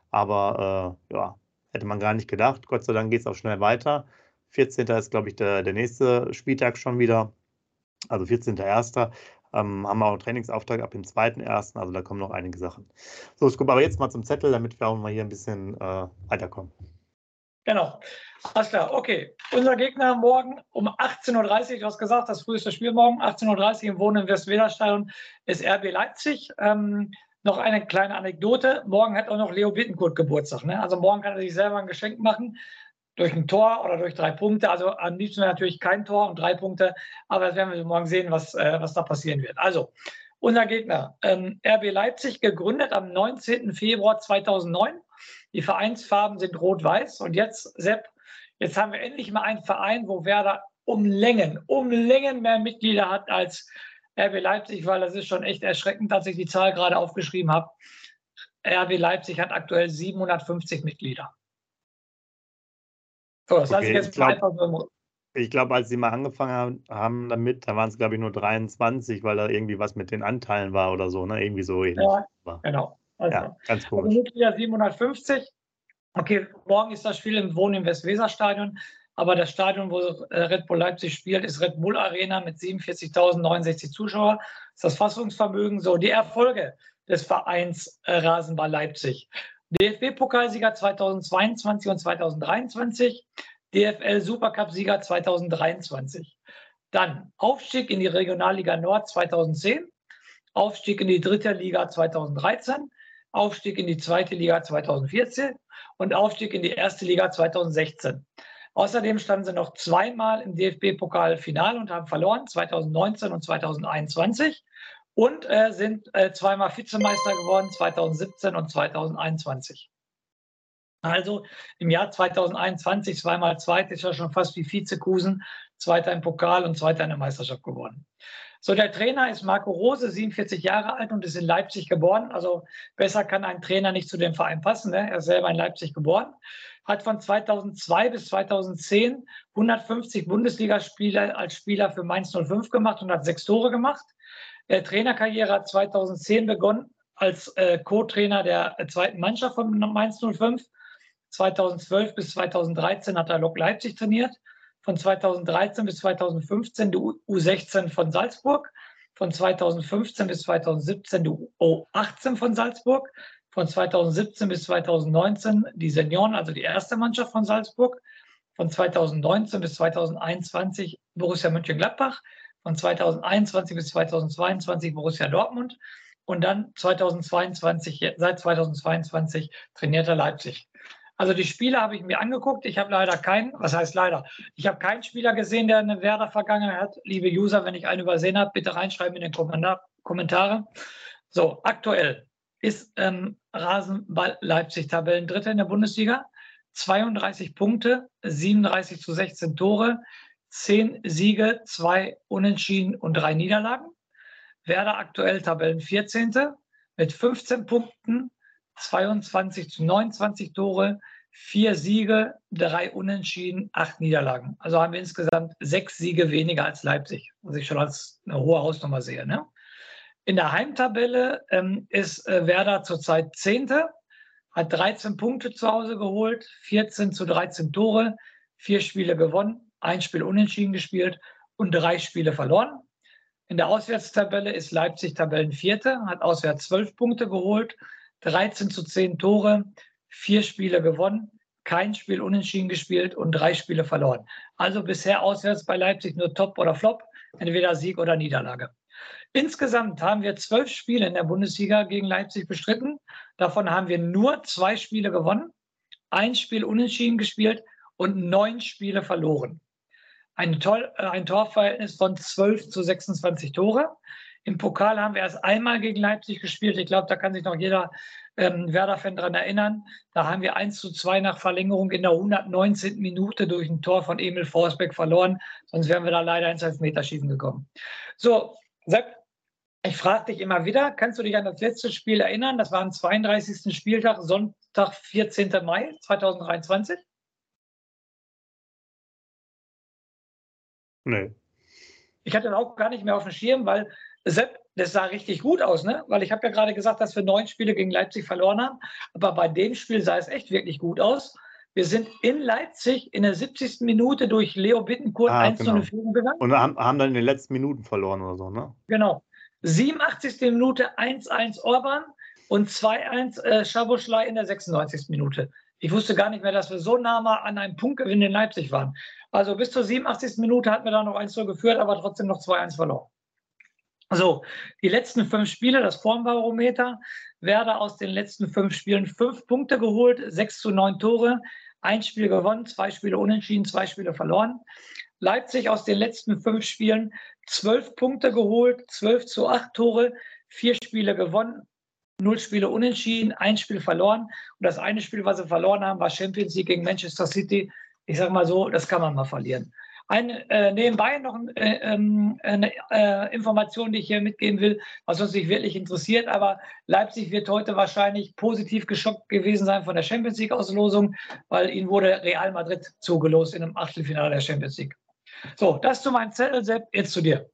Aber äh, ja, hätte man gar nicht gedacht. Gott sei Dank geht es auch schnell weiter. vierzehnter ist, glaube ich, der, der nächste Spieltag schon wieder. Also vierzehnter erster Ähm, haben wir auch einen Trainingsauftrag ab dem zweiten ersten Also da kommen noch einige Sachen. So, Scoop, aber jetzt mal zum Zettel, damit wir auch mal hier ein bisschen äh, weiterkommen. Genau. Alles klar, okay. Unser Gegner morgen um achtzehn Uhr dreißig, du hast gesagt, das früheste Spiel morgen, achtzehn Uhr dreißig im Wohnen im Westweserstadion, ist R B Leipzig. Ähm, noch eine kleine Anekdote. Morgen hat auch noch Leo Bittencourt Geburtstag. Ne? Also morgen kann er sich selber ein Geschenk machen, durch ein Tor oder durch drei Punkte. Also am liebsten natürlich kein Tor und drei Punkte. Aber das werden wir morgen sehen, was, äh, was da passieren wird. Also, unser Gegner, ähm, R B Leipzig, gegründet am neunzehnten Februar zweitausendneun. Die Vereinsfarben sind rot-weiß. Und jetzt, Sepp, jetzt haben wir endlich mal einen Verein, wo Werder um Längen, um Längen mehr Mitglieder hat als R B Leipzig, weil das ist schon echt erschreckend, dass ich die Zahl gerade aufgeschrieben habe. R B Leipzig hat aktuell siebenhundertfünfzig Mitglieder. So, das heißt, Okay, jetzt ich glaube, einfach so. Ich glaube, als sie mal angefangen haben, haben damit, da waren es, glaube ich, nur dreiundzwanzig, weil da irgendwie was mit den Anteilen war oder so, ne? Irgendwie so ähnlich. Ja, war. genau. Also, Ja, ganz also komisch. Mitglieder siebenhundertfünfzig. Okay, morgen ist das Spiel im Wohnen im Westweserstadion, aber das Stadion, wo Red Bull Leipzig spielt, ist Red Bull Arena mit siebenundvierzigtausendneunundsechzig Zuschauer. Das ist das Fassungsvermögen. So, die Erfolge des Vereins äh, Rasenball Leipzig. D F B-Pokalsieger zweitausendzweiundzwanzig und zweitausenddreiundzwanzig, D F L-Supercup-Sieger zweitausenddreiundzwanzig. Dann Aufstieg in die Regionalliga Nord zweitausendzehn, Aufstieg in die dritte Liga zweitausenddreizehn, Aufstieg in die zweite Liga zweitausendvierzehn und Aufstieg in die erste Liga zweitausendsechzehn. Außerdem standen sie noch zweimal im D F B-Pokal-Finale und haben verloren, zweitausendneunzehn und zweitausendeinundzwanzig. Und äh, sind äh, zweimal Vizemeister geworden, zweitausendsiebzehn und zweitausendeinundzwanzig. Also im Jahr zweitausendeinundzwanzig zweimal Zweiter, ist ja schon fast wie Vizekusen, Zweiter im Pokal und Zweiter in der Meisterschaft geworden. So, der Trainer ist Marco Rose, siebenundvierzig Jahre alt und ist in Leipzig geboren. Also besser kann ein Trainer nicht zu dem Verein passen. Ne? Er ist selber in Leipzig geboren. Hat von zweitausendzwei bis zweitausendzehn hundertfünfzig Bundesligaspiele als Spieler für Mainz null fünf gemacht und hat sechs Tore gemacht. Der Trainerkarriere hat zweitausendzehn begonnen als äh, Co-Trainer der äh, zweiten Mannschaft von Mainz null fünf. zweitausendzwölf bis zweitausenddreizehn hat er Lok Leipzig trainiert. Von zweitausenddreizehn bis zweitausendfünfzehn die U sechzehn von Salzburg. Von zweitausendfünfzehn bis zweitausendsiebzehn die U achtzehn von Salzburg. Von zweitausendsiebzehn bis zweitausendneunzehn die Senioren, also die erste Mannschaft von Salzburg. Von zweitausendneunzehn bis zweitausendeinundzwanzig Borussia Mönchengladbach. Von zweitausendeinundzwanzig bis zweitausendzweiundzwanzig Borussia Dortmund. Und dann zweitausendzweiundzwanzig, seit zweitausendzweiundzwanzig trainiert er Leipzig. Also die Spiele habe ich mir angeguckt. Ich habe leider keinen, was heißt leider? Ich habe keinen Spieler gesehen, der eine Werder-Vergangenheit hat. Liebe User, wenn ich einen übersehen habe, bitte reinschreiben in den Kommentare. So, aktuell ist ähm, Rasenball Leipzig Tabellendritter in der Bundesliga. zweiunddreißig Punkte, siebenunddreißig zu sechzehn Tore, zehn Siege, zwei Unentschieden und drei Niederlagen. Werder aktuell Tabellenvierzehnte mit fünfzehn Punkten, zweiundzwanzig zu neunundzwanzig Tore, vier Siege, drei Unentschieden, acht Niederlagen. Also haben wir insgesamt sechs Siege weniger als Leipzig, was ich schon als eine hohe Hausnummer sehe. Ne? In der Heimtabelle ähm, ist äh, Werder zurzeit Zehnte, hat dreizehn Punkte zu Hause geholt, vierzehn zu dreizehn Tore, vier Spiele gewonnen, ein Spiel unentschieden gespielt und drei Spiele verloren. In der Auswärtstabelle ist Leipzig Tabellenvierte, hat auswärts zwölf Punkte geholt, dreizehn zu zehn Tore, vier Spiele gewonnen, kein Spiel unentschieden gespielt und drei Spiele verloren. Also bisher auswärts bei Leipzig nur Top oder Flop, entweder Sieg oder Niederlage. Insgesamt haben wir zwölf Spiele in der Bundesliga gegen Leipzig bestritten. Davon haben wir nur zwei Spiele gewonnen, ein Spiel unentschieden gespielt und neun Spiele verloren. Ein, Tor, ein Torverhältnis von zwölf zu sechsundzwanzig Tore. Im Pokal haben wir erst einmal gegen Leipzig gespielt. Ich glaube, da kann sich noch jeder ähm, Werder-Fan daran erinnern. Da haben wir eins zu zwei nach Verlängerung in der hundertneunzehnten Minute durch ein Tor von Emil Forsberg verloren. Sonst wären wir da leider ins Elfmeterschießen gekommen. So, Sepp, ich frage dich immer wieder, kannst du dich an das letzte Spiel erinnern? Das war am zweiunddreißigsten Spieltag, Sonntag, vierzehnten Mai zweitausenddreiundzwanzig. Nee. Ich hatte das auch gar nicht mehr auf dem Schirm, weil Sepp, das sah richtig gut aus, ne? Weil ich habe ja gerade gesagt, dass wir neun Spiele gegen Leipzig verloren haben. Aber bei dem Spiel sah es echt wirklich gut aus. Wir sind in Leipzig in der siebzigsten Minute durch Leo Bittencourt Ah, eins zu null genau. in Führung gegangen. Und haben, haben dann in den letzten Minuten verloren oder so, ne? Genau. siebenundachtzigste Minute eins eins Orban und zwei eins äh, Schaboschlei in der sechsundneunzigsten Minute. Ich wusste gar nicht mehr, dass wir so nah mal an einem Punktgewinn in Leipzig waren. Also bis zur siebenundachtzigsten Minute hatten wir da noch eins zu null geführt, aber trotzdem noch zwei eins verloren. So, die letzten fünf Spiele, das Formbarometer. Werder aus den letzten fünf Spielen fünf Punkte geholt, sechs zu neun Tore, ein Spiel gewonnen, zwei Spiele unentschieden, zwei Spiele verloren. Leipzig aus den letzten fünf Spielen zwölf Punkte geholt, zwölf zu acht Tore, vier Spiele gewonnen, null Spiele unentschieden, ein Spiel verloren. Und das eine Spiel, was sie verloren haben, war Champions League gegen Manchester City. Ich sage mal so, das kann man mal verlieren. Eine, äh, nebenbei noch äh, äh, eine äh, Information, die ich hier mitgeben will, was uns nicht wirklich interessiert, aber Leipzig wird heute wahrscheinlich positiv geschockt gewesen sein von der Champions League-Auslosung, weil ihnen wurde Real Madrid zugelost in einem Achtelfinale der Champions League. So, das zu meinem Zettel, Sepp, jetzt zu dir.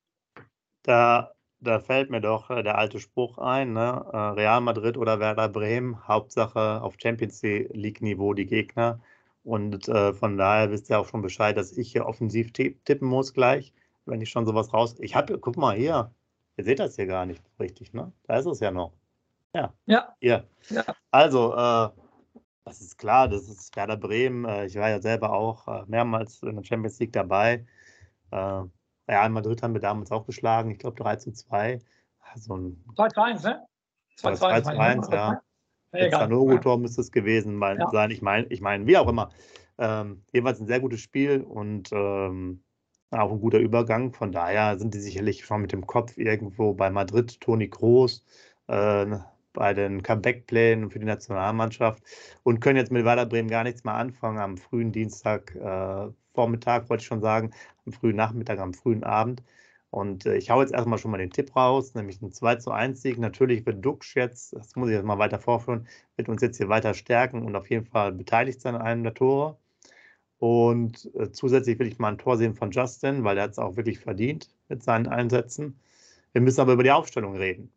Da, da fällt mir doch äh, der alte Spruch ein, ne? äh, Real Madrid oder Werder Bremen, Hauptsache auf Champions League-Niveau die Gegner. Und äh, von daher wisst ihr auch schon Bescheid, dass ich hier offensiv tippen muss gleich, wenn ich schon sowas raus... Ich habe, guck mal hier, ihr seht das hier gar nicht richtig, ne? Da ist es ja noch. Ja, Ja. hier. Ja. Also, äh, das ist klar, das ist Werder Bremen. Äh, ich war ja selber auch äh, mehrmals in der Champions League dabei. Äh, Real Madrid haben wir damals auch geschlagen, ich glaube drei zu zwei. Also ein zwei zu eins, ne? zwei zu eins, ja. Der Zanogo-Tor müsste es gewesen sein. Ja. Ich meine, ich mein, wie auch immer. Ähm, jedenfalls ein sehr gutes Spiel und ähm, auch ein guter Übergang. Von daher sind die sicherlich schon mit dem Kopf irgendwo bei Madrid, Toni Kroos, äh, bei den Comeback-Plänen für die Nationalmannschaft und können jetzt mit Werder Bremen gar nichts mehr anfangen am frühen Dienstag, äh, Vormittag, wollte ich schon sagen, am frühen Nachmittag, am frühen Abend. Und äh, ich hau jetzt erstmal schon mal den Tipp raus, nämlich ein zwei zu eins Sieg. Natürlich wird Dux jetzt, das muss ich jetzt mal weiter vorführen, wird uns jetzt hier weiter stärken und auf jeden Fall beteiligt sein an einem der Tore. Und äh, zusätzlich will ich mal ein Tor sehen von Justin, weil er hat es auch wirklich verdient mit seinen Einsätzen. Wir müssen aber über die Aufstellung reden.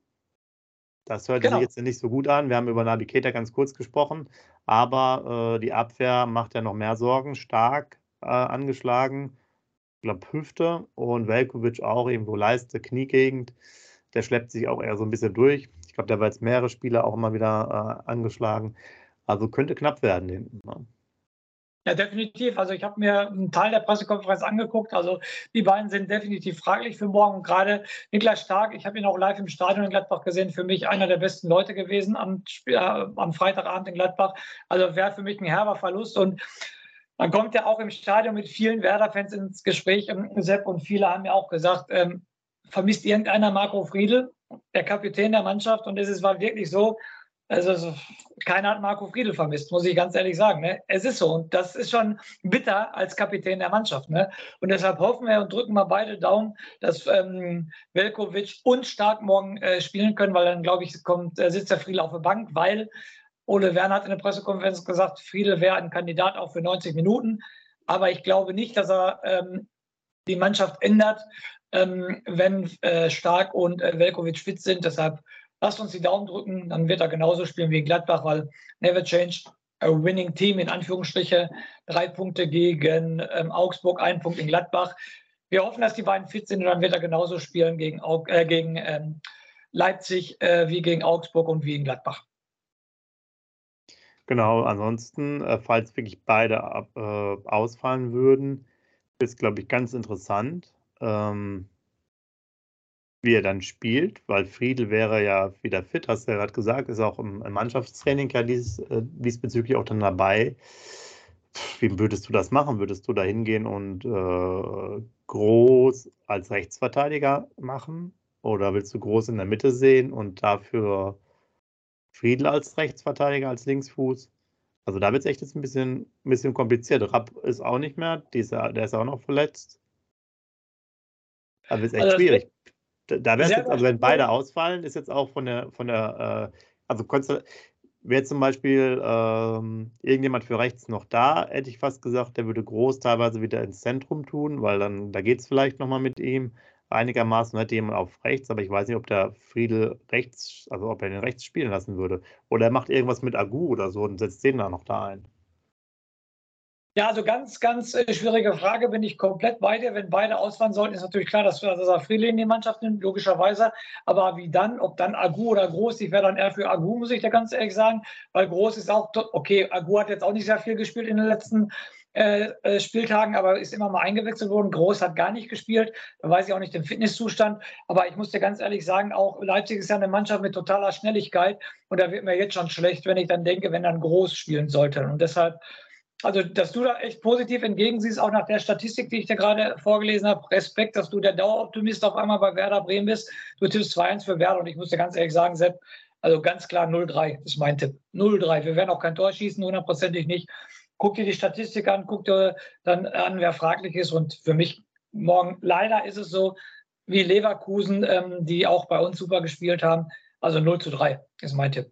Das hört genau. sich jetzt nicht so gut an. Wir haben über Naby Keita ganz kurz gesprochen, aber äh, die Abwehr macht ja noch mehr Sorgen, stark äh, angeschlagen. Ich glaube Hüfte und Veljković auch irgendwo Leiste, Kniegegend. Der schleppt sich auch eher so ein bisschen durch. Ich glaube, der war jetzt mehrere Spiele auch immer wieder äh, angeschlagen. Also könnte knapp werden hinten. Ne? Ja, definitiv. Also ich habe mir einen Teil der Pressekonferenz angeguckt. Also die beiden sind definitiv fraglich für morgen. Und gerade Niklas Stark, ich habe ihn auch live im Stadion in Gladbach gesehen, für mich einer der besten Leute gewesen am, äh, am Freitagabend in Gladbach. Also wäre für mich ein herber Verlust. Und man kommt ja auch im Stadion mit vielen Werder-Fans ins Gespräch, Sepp, und viele haben ja auch gesagt, ähm, vermisst irgendeiner Marco Friedl, der Kapitän der Mannschaft? Und es war wirklich so, Also, so, keiner hat Marco Friedl vermisst, muss ich ganz ehrlich sagen. Ne? Es ist so und das ist schon bitter als Kapitän der Mannschaft. Ne? Und deshalb hoffen wir und drücken mal beide Daumen, dass ähm, Veljković und Stark morgen äh, spielen können, weil dann, glaube ich, kommt, äh, sitzt der Friedl auf der Bank, weil Ole Werner hat in der Pressekonferenz gesagt, Friedl wäre ein Kandidat auch für neunzig Minuten. Aber ich glaube nicht, dass er ähm, die Mannschaft ändert, ähm, wenn äh, Stark und äh, Veljković fit sind. Deshalb lasst uns die Daumen drücken, dann wird er genauso spielen wie Gladbach, weil never change a winning team, in Anführungsstriche. Drei Punkte gegen ähm, Augsburg, ein Punkt in Gladbach. Wir hoffen, dass die beiden fit sind und dann wird er genauso spielen gegen, äh, gegen ähm, Leipzig äh, wie gegen Augsburg und wie in Gladbach. Genau, ansonsten, äh, falls wirklich beide ab, äh, ausfallen würden, ist, glaube ich, ganz interessant, ähm, wie er dann spielt, weil Friedl wäre ja wieder fit, hast du ja gerade gesagt, ist auch im, im Mannschaftstraining ja dies, äh, diesbezüglich auch dann dabei. Wie würdest du das machen? Würdest du da hingehen und äh, Groß als Rechtsverteidiger machen? Oder willst du Groß in der Mitte sehen und dafür Friedl als Rechtsverteidiger, als Linksfuß? Also da wird es echt jetzt ein bisschen, ein bisschen kompliziert. Rapp ist auch nicht mehr, dieser, der ist auch noch verletzt. Da wird es echt Also das wird schwierig. Da, da wäre es sehr, jetzt, sehr also wenn beide schwierig. ausfallen, ist jetzt auch von der, von der, äh, also konntest du- wäre zum Beispiel ähm, irgendjemand für rechts noch da, hätte ich fast gesagt, der würde Groß teilweise wieder ins Zentrum tun, weil dann, da geht es vielleicht nochmal mit ihm einigermaßen, hätte jemand auf rechts, aber ich weiß nicht, ob der Friedl rechts, also ob er den rechts spielen lassen würde. Oder er macht irgendwas mit Agu oder so und setzt den da noch da ein. Ja, also ganz, ganz äh, schwierige Frage, bin ich komplett bei dir. Wenn beide ausfallen sollten, ist natürlich klar, dass, dass er Friedl in die Mannschaft nimmt, logischerweise. Aber wie dann, ob dann Agu oder Groß, ich wäre dann eher für Agu, muss ich dir ganz ehrlich sagen, weil Groß ist auch, okay, Agu hat jetzt auch nicht sehr viel gespielt in den letzten äh, äh, Spieltagen, aber ist immer mal eingewechselt worden. Groß hat gar nicht gespielt, da weiß ich auch nicht den Fitnesszustand. Aber ich muss dir ganz ehrlich sagen, auch Leipzig ist ja eine Mannschaft mit totaler Schnelligkeit und da wird mir jetzt schon schlecht, wenn ich dann denke, wenn dann Groß spielen sollte. Und deshalb, also, dass du da echt positiv entgegensiehst, auch nach der Statistik, die ich dir gerade vorgelesen habe. Respekt, dass du der Daueroptimist auf einmal bei Werder Bremen bist. Du tippst zwei eins für Werder und ich muss dir ganz ehrlich sagen, Sepp, also ganz klar null drei ist mein Tipp. null drei. Wir werden auch kein Tor schießen, hundertprozentig nicht. Guck dir die Statistik an, guck dir dann an, wer fraglich ist. Und für mich morgen, leider ist es so, wie Leverkusen, ähm, die auch bei uns super gespielt haben. Also null zu drei ist mein Tipp.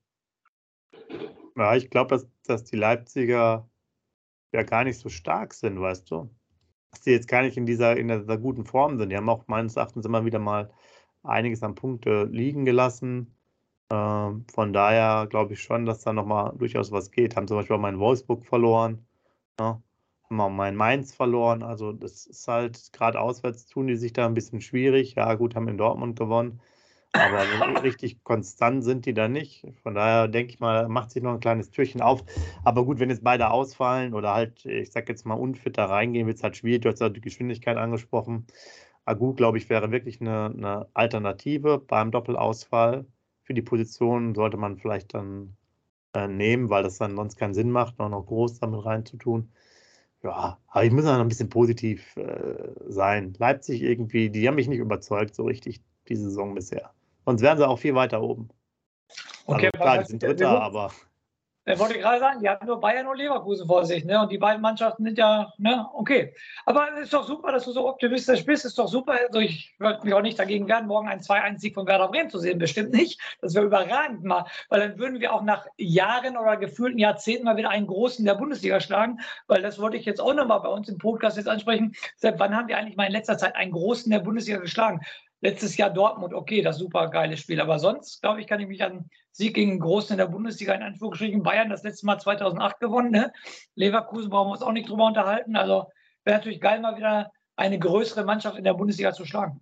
Ja, ich glaube, dass, dass die Leipziger ja gar nicht so stark sind, weißt du? Dass die jetzt gar nicht in dieser, in dieser guten Form sind. Die haben auch meines Erachtens immer wieder mal einiges an Punkte liegen gelassen. Ähm, von daher glaube ich schon, dass da nochmal durchaus was geht. Haben zum Beispiel auch mal in Wolfsburg verloren, ja? Haben auch mal in Mainz verloren. Also das ist halt, gerade auswärts tun die sich da ein bisschen schwierig. Ja gut, haben in Dortmund gewonnen. Aber so richtig konstant sind die da nicht. Von daher denke ich mal, macht sich noch ein kleines Türchen auf. Aber gut, wenn jetzt beide ausfallen oder halt, ich sag jetzt mal, unfit da reingehen, wird es halt schwierig. Du hast ja die Geschwindigkeit angesprochen. Agu, glaube ich, wäre wirklich eine, eine Alternative beim Doppelausfall. Für die Position sollte man vielleicht dann äh, nehmen, weil das dann sonst keinen Sinn macht, noch, noch groß damit reinzutun. Ja, aber ich muss noch ein bisschen positiv äh, sein. Leipzig irgendwie, die haben mich nicht überzeugt, so richtig, die Saison bisher. Sonst wären sie auch viel weiter oben. Okay, Also was klar, die heißt, sind wir Dritter, sind, aber äh, wollte ich gerade sagen, die hatten nur Bayern und Leverkusen vor sich, ne? Und die beiden Mannschaften sind ja, ne, okay. Aber es ist doch super, dass du so optimistisch bist, ist doch super. Also ich würde mich auch nicht dagegen wehren, morgen einen zwei eins Sieg von Werder Bremen zu sehen. Bestimmt nicht. Das wäre überragend mal, weil dann würden wir auch nach Jahren oder gefühlten Jahrzehnten mal wieder einen Großen der Bundesliga schlagen, weil das wollte ich jetzt auch nochmal bei uns im Podcast jetzt ansprechen. Seit wann haben wir eigentlich mal in letzter Zeit einen Großen der Bundesliga geschlagen? Letztes Jahr Dortmund, okay, das super geile Spiel. Aber sonst, glaube ich, kann ich mich an Sieg gegen einen Großen in der Bundesliga, in Anführungsstrichen Bayern, das letzte Mal zweitausendacht gewonnen. Ne? Leverkusen brauchen wir uns auch nicht drüber unterhalten. Also wäre natürlich geil, mal wieder eine größere Mannschaft in der Bundesliga zu schlagen.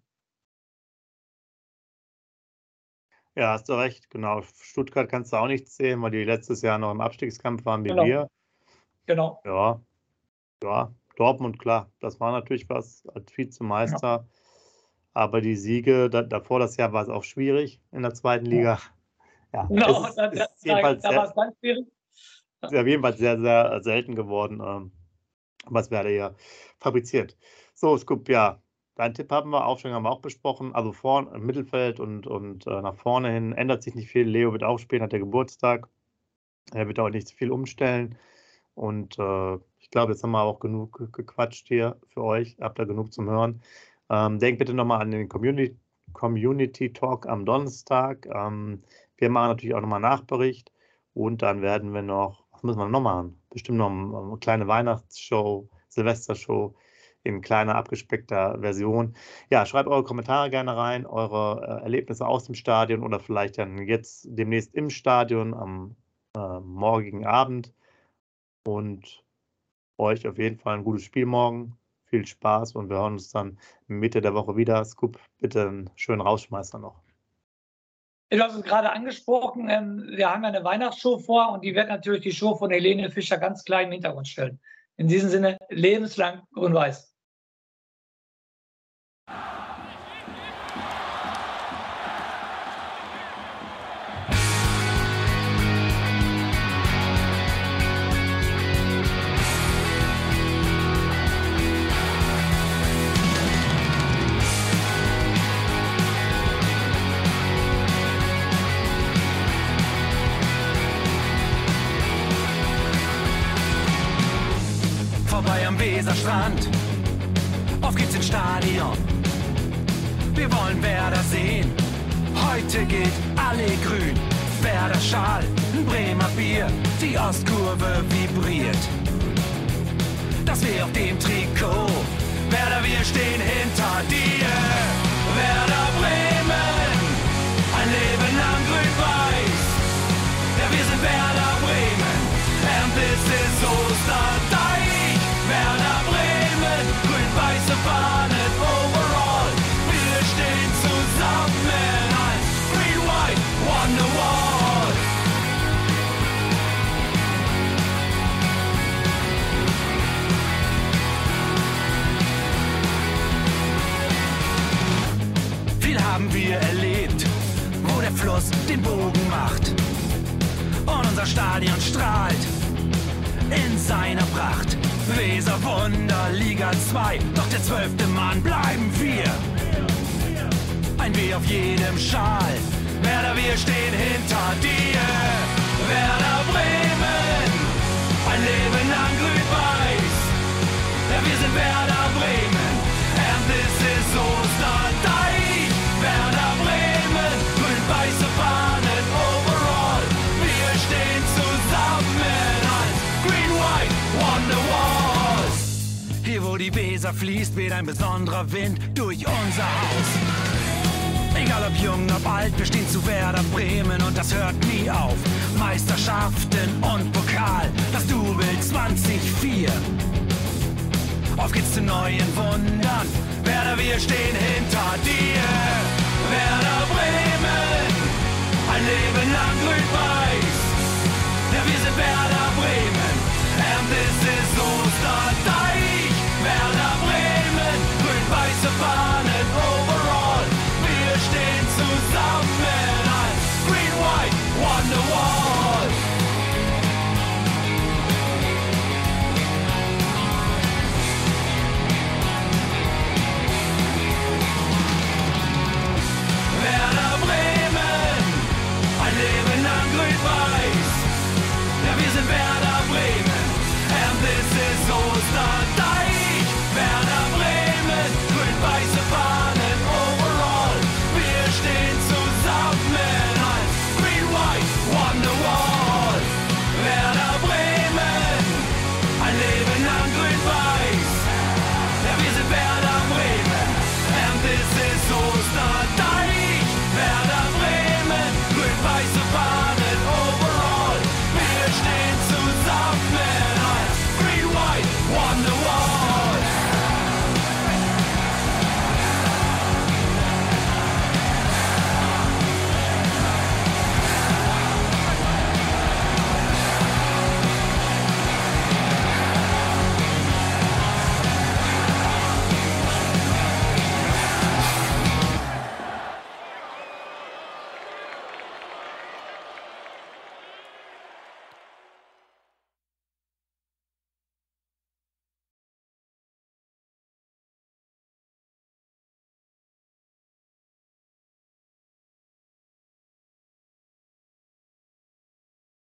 ja, hast du recht, genau. Stuttgart kannst du auch nicht zählen, weil die letztes Jahr noch im Abstiegskampf waren wie Genau, wir. genau. Ja, ja, Dortmund, klar, das war natürlich was als Ja. Vizemeister. Aber die Siege, da, davor das Jahr war es auch schwierig in der zweiten Liga. Ja, es Genau, ist, da, da, ist jedenfalls da war sehr, es ganz schwierig. ist auf jeden Fall sehr, sehr selten geworden, ähm, was Werder hier fabriziert. So, Scoop, ja. deinen Tipp haben wir, Aufstellung haben wir auch besprochen. Also vorn, im Mittelfeld und, und äh, nach vorne hin ändert sich nicht viel. Leo wird auch spielen, hat der Geburtstag. Er wird auch nicht so viel umstellen. Und äh, ich glaube, jetzt haben wir auch genug gequatscht hier für euch. Habt ihr genug zum Hören. Ähm, denkt bitte nochmal an den Community, Community Talk am Donnerstag. Ähm, wir machen natürlich auch nochmal Nachbericht. Und dann werden wir noch, was müssen wir noch machen? Bestimmt noch eine, eine kleine Weihnachtsshow, Silvestershow in kleiner, abgespeckter Version. Ja, schreibt eure Kommentare gerne rein, eure äh, Erlebnisse aus dem Stadion oder vielleicht dann jetzt demnächst im Stadion am äh, morgigen Abend. Und euch auf jeden Fall ein gutes Spiel morgen. Viel Spaß und wir hören uns dann Mitte der Woche wieder. Scoop, bitte einen schönen Rausschmeißer noch. Du hast es gerade angesprochen, ähm, wir haben ja eine Weihnachtsshow vor und die wird natürlich die Show von Helene Fischer ganz klein im Hintergrund stellen. In diesem Sinne, lebenslang grün-weiß. Vorbei am Weserstrand, auf geht's ins Stadion. Wir wollen Werder sehen, heute geht alle grün. Werder Schal, ein Bremer Bier, die Ostkurve vibriert. Das weh auf dem Trikot, Werder, wir stehen hinter dir. Werder Bremen, ein Leben lang grün-weiß. Ja, wir sind Werder Bremen, and this is Osterdeich. Werder Bremen, grün-weiße Fahnen overall. Wir stehen zusammen als Green-White Wonderwall. Viel haben wir erlebt, wo der Fluss den Bogen macht. Und unser Stadion strahlt in seiner Pracht. Weser Wunder, Liga zwei, doch der zwölfte Mann bleiben wir. Ein W auf jedem Schal, Werder, wir stehen hinter dir. Werder Bremen, ein Leben lang grün-weiß. Ja, wir sind Werder Bremen, and this is Osterdeich. Werder Bremen, grün-weiße Fahnen overall. Wir stehen zusammen als Green-White Wonderwall. Hier wo die Weser fließt, weht ein besonderer Wind durch unser Haus. Egal ob jung, ob alt, wir stehen zu Werder Bremen und das hört nie auf. Meisterschaften und Pokal, das Double zwanzig vier. Auf geht's zu neuen Wundern, Werder, wir stehen hinter dir. Werder Bremen, ein Leben lang grün-weiß. Ja, wir sind Werder.